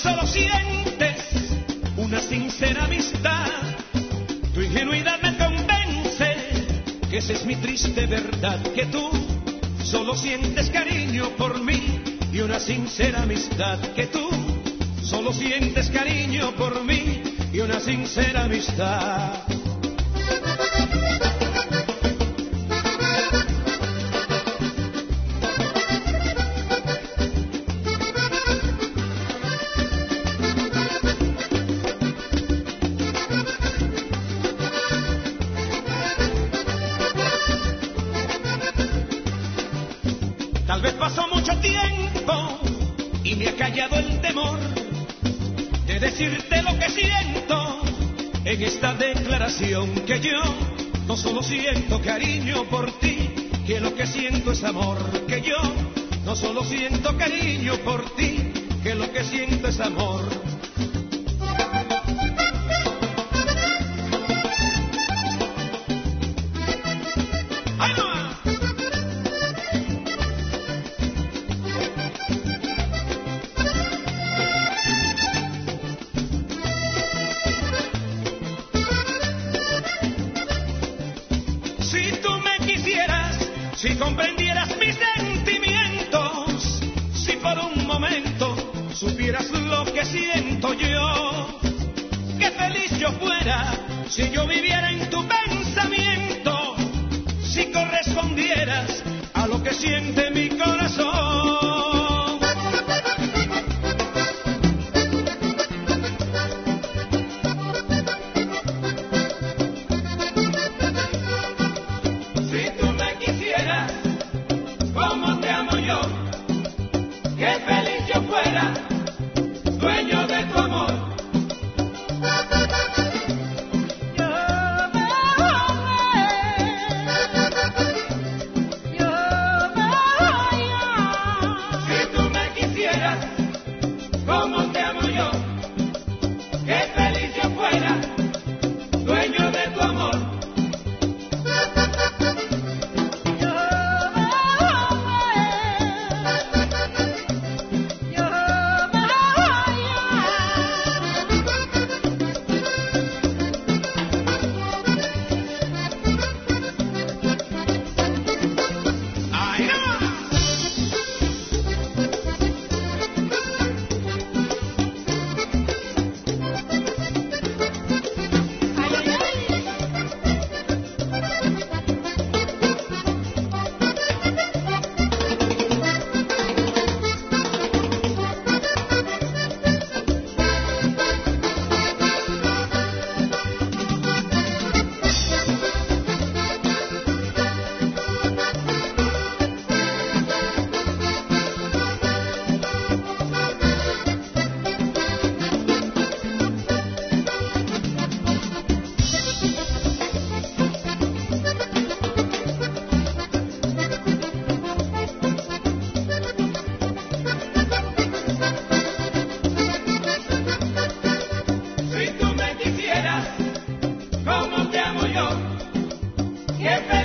solo sientes una sincera amistad. Tu ingenuidad me convence que esa es mi triste verdad, que tú solo sientes cariño por mí y una sincera amistad, que tú solo sientes cariño por mí y una sincera amistad. Tal vez pasó mucho tiempo y me ha callado el temor de decirte lo que siento en esta declaración, que yo no solo siento cariño por ti, que lo que siento es amor, que yo no solo siento cariño por ti, que lo que siento es amor. Si tú me quisieras, si comprendieras mis sentimientos, si por un momento supieras lo que siento yo, qué feliz yo fuera si yo viviera en tu pensamiento, si correspondieras a lo que siente mi corazón. Como te amo yo, qué feliz yo fuera, dueño de tu amor. Si tú me quisieras, como te amo yo, qué feliz yo fuera, dueño de tu amor. Como te amo yo,